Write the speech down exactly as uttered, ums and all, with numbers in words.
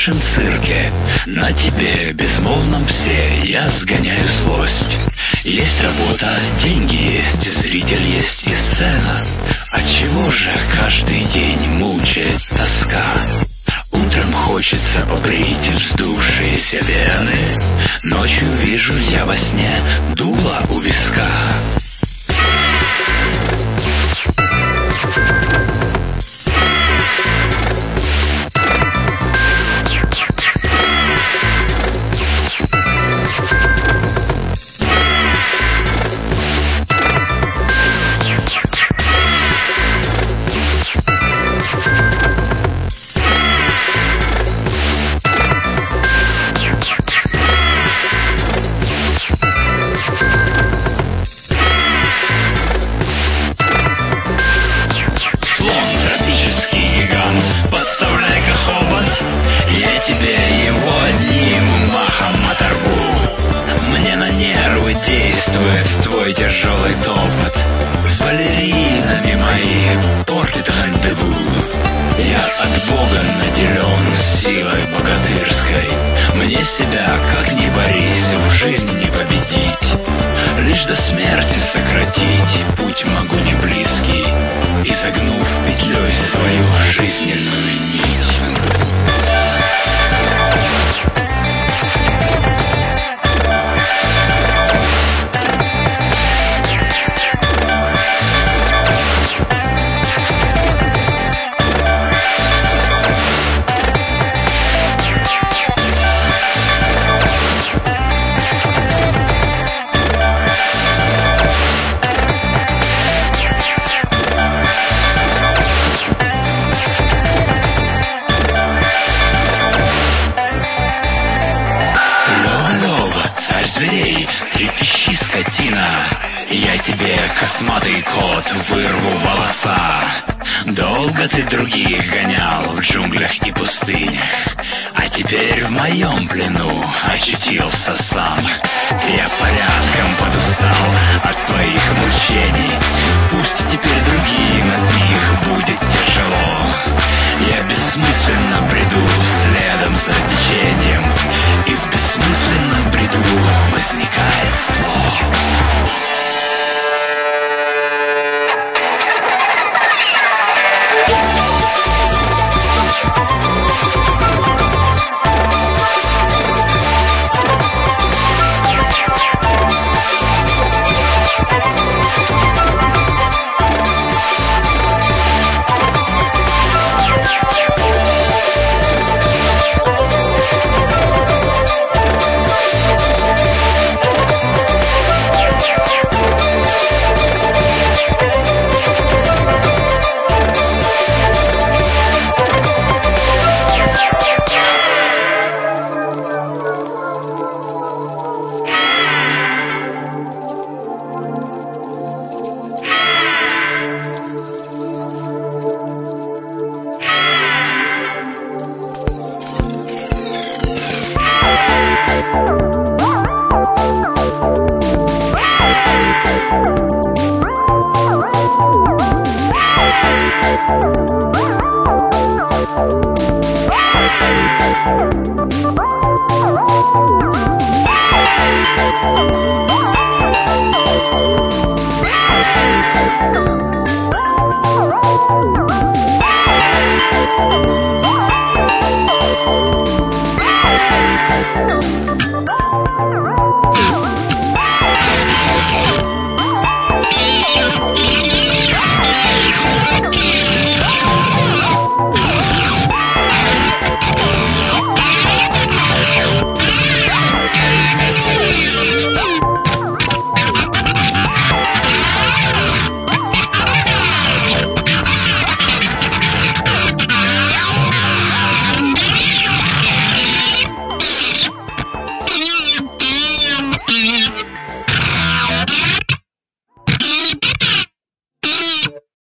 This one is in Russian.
сумасшедшем цирке. На тебе, безмолвном псе, я сгоняю злость. Есть работа, деньги есть, зритель есть и сцена. Отчего же каждый день мучает тоска? Утром хочется побрить вздувшиеся вены, ночью вижу я во сне дуло у виска. Подставляй-ка хобот, я тебе его одним махом оторву. Мне на нервы действует твой тяжелый топот. С балеринами мои портит рандеву. Я от Бога наделен силой богатырской. Мне себя, как ни борись, в жизнь не победить. Лишь до смерти сократить путь могу не близкий, изогнув петлей свою жизненную нить. Зверей, трепещи, скотина, я тебе, косматый кот, вырву волоса. Долго ты других гонял в джунглях и пустынях, а теперь в моем плену очутился сам. Я порядком подустал от своих мучений, пусть теперь другим от них будет